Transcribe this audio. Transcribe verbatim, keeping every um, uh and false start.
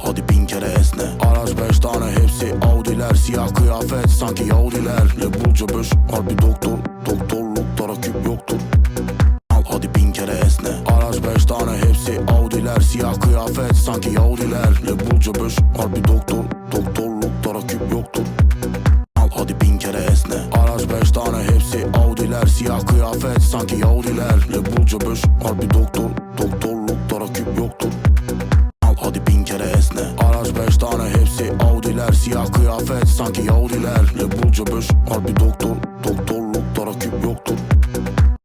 hadi bin kere esne. Araç beş tane hepsi Audi'ler, siyah kıyafet sanki Yahudiler. Level cebüş harbi doktor, doktorluklara küp yoktur. Al hadi bin kere esne. Araç beş tane hepsi Audi'ler, siyah kıyafet sanki Yahudiler. Level cebüş harbi doktor, doktorluklara küp yoktur. Al hadi bin kere esne. Araç beş tane hepsi Audi'ler, siyah kıyafet sanki Yahudiler. Level cebüş harbi doktor, doktorluklara küp yoktur. Al hadi bin kere esne. Araç beş tane hepsi Audi'ler, siyah kıyafet sanki Yahudiler. Level cebüş harbi doktor, doktor